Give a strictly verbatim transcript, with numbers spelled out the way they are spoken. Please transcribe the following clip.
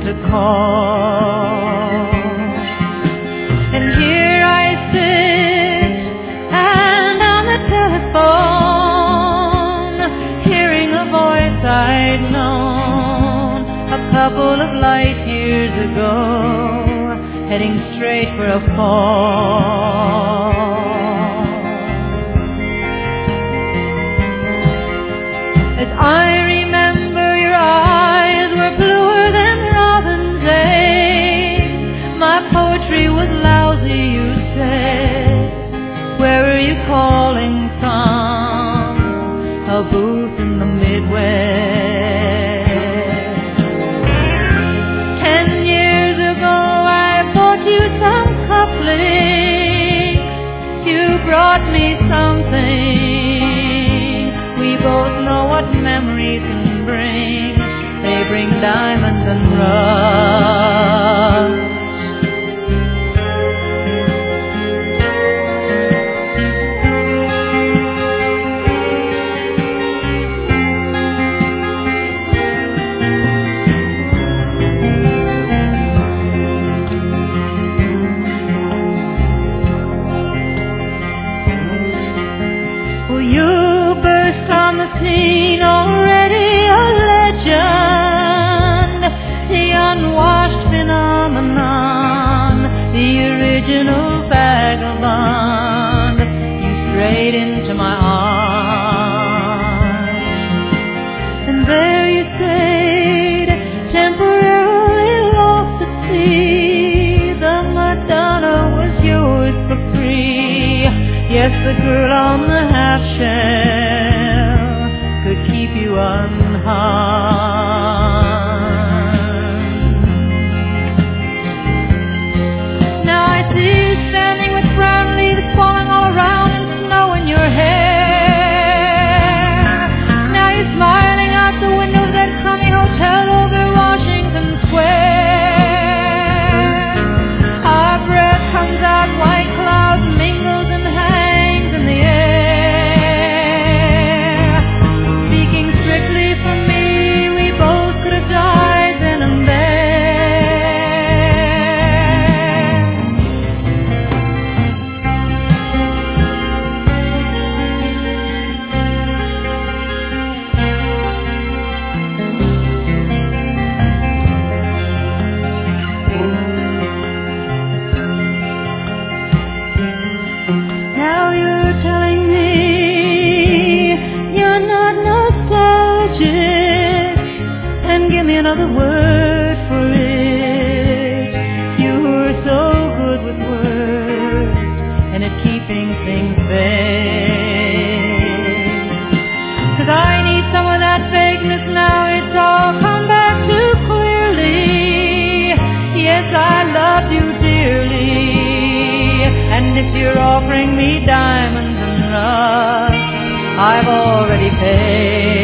to call. And here I sit, and on the telephone, hearing a voice I'd known a couple of light years ago, heading straight for a fall. As I remember, your eyes were bluer than robin's eggs. My poetry was lousy, you said. Where are you calling from? A booth in the Midwest. Ten years ago I bought you some couplets. You brought me something. We both know what memories can bring. They bring diamonds and rust. Well, you burst on the scene, already a legend, the unwashed phenomenon, the original vagabond. You strayed into my arms, and there you stayed, temporarily lost at sea. The Madonna was yours for free. Yes, the girl on the half shell could keep you unharmed. Now I see you standing with brown leaves falling all around and snow in your hair. Now you're smiling out the window of that crummy hotel over Washington Square. Our breath comes out, white clouds mingles and hangs in the air. Speaking strictly for me, we both could have died then and there. Now you're telling me you're not nostalgic, and give me another word for it. You were so good with words and at keeping things vague. 'Cause I need some of that vagueness now. It's all come back too clearly. Yes, I love you dearly, and if you're offering me diamonds and rust, I've already paid.